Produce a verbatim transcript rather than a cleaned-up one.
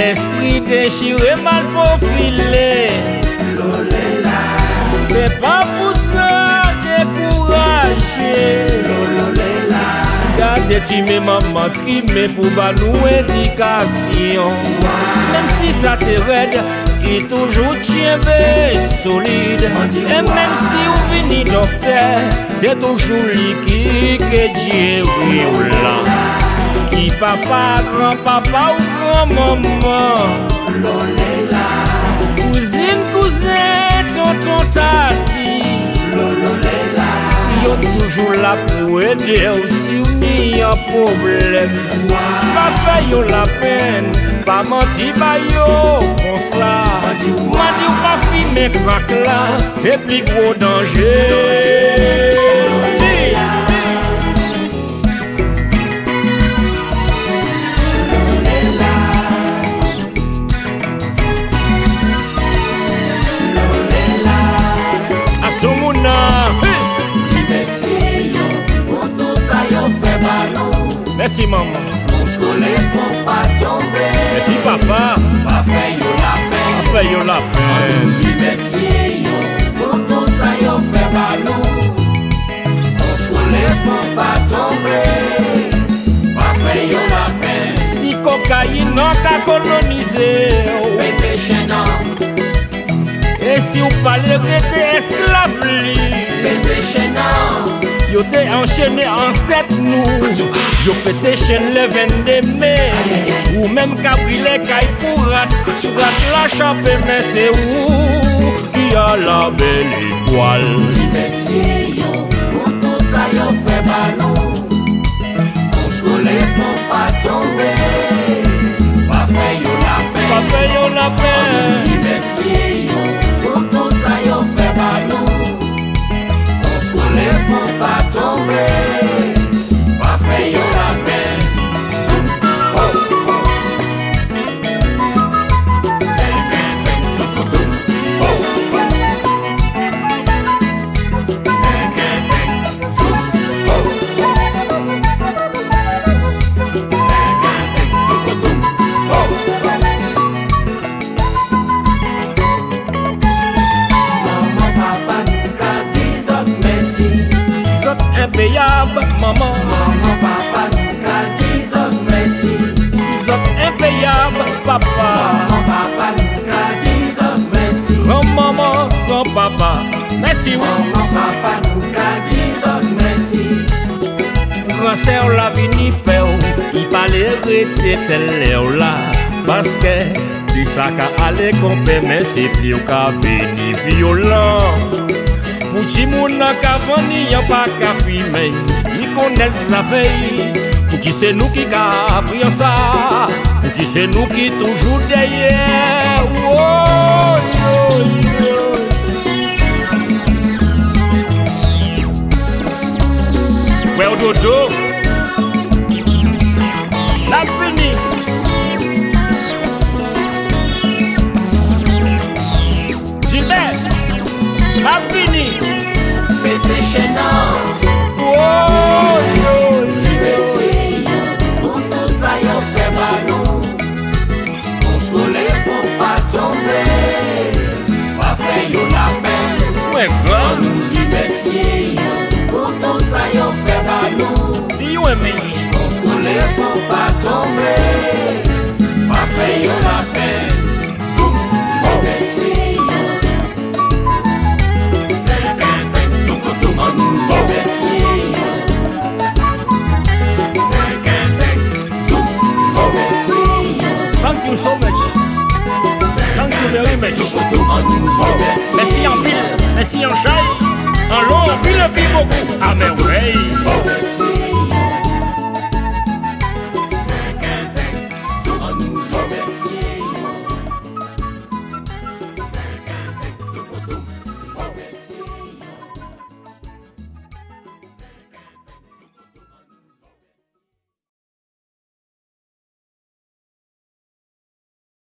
esprit déchiré, mal faufilé. Lolela, C'est pas pour ça découragé. Lolela, Gardez timé maman trimé pour ba nous éducation. Même si ça te raide, il toujours tient solide. Et même si vous venez docteur, c'est toujours lui qui que Dieu ou là. Qui papa, grand-papa ou grand-maman. Lolela, Cousine, cousin, tonton, tati. Lolela, Yo toujours là pour aider si vous n'y a problème. Pas fait yo la peine, pas menti ba yo comme ça. M'a dit ou pas filmer crack là, c'est plus gros danger. Si, si. A Somona, merci yo, pour tout ça yo fait ballon. merci maman, Contrôler pour pas tomber. merci papa, Pas fait yo la peine. fait yo la peine. Merci yo, pour tout ça yo fait ballon. Contrôler pour pas tomber. Pas fait yo la peine. Si cocaïne n'a qu'à coloniser. Pété chaînon, Et si vous parlez de esclave, pété chaînon. yo t'es enchaîné en sept nous. Yo pété chaîne le vingt-deux mai. Ou même cabrilé caille pour rat. Rat la chape mais c'est où qui a la belle étoile. Merci yo, pour tout ça yo fait ballon. Contrôler pour pas tomber. Pas fait yo la peine. Pas fait yo la peine. Merci yo, pour tout ça yo fait ballon. Contrôler pour pas tomber. Pas fait yo la peine. Oh, oh. Oh, maman, papa, nous qu'a dit autres merci. Zot impayable, maman. Maman, papa, nous qu'a dit autres merci. Zot impayable, papa. Maman, papa, nous qu'a dit autres merci. Grand maman, grand papa. Merci, oui. Maman, papa, nous qu'a dit autres merci. Grand sœur la vini père, il parlait retier celle là. Parce que tu sais qu'à aller compter, mais c'est plus qu'à venir violent. Mouchi mouna ka vani, y'a pas qu'à filmer. Ils connaissent la veille. Pour qui c'est nous qui qu'a pris ça? Pour qui c'est nous qui toujours derrière? Oh, yo, yo. Frère Dodo, la fini. Gilbert, la fini. Pété chaînon. Oh, yo, yo. Merci yo, pour tout ça yo fait ballon. Contrôler pour pas tomber. Pas fait yo la peine. Ouais, grand. Merci yo, pour tout ça yo fait ballon. Si you and me. Contrôler pour pas tomber. Pas fait yo la peine. Zoom, oh merci yo. C'est qu'un bec, zoom, zoom, oh merci yo. C'est qu'un bec, zoom, oh merci yo. Thank you so much. Thank you very much. Oh merci. Merci en ville, merci en chai. En long, en ville, puis beaucoup. Ah, mais ouais. Oh merci.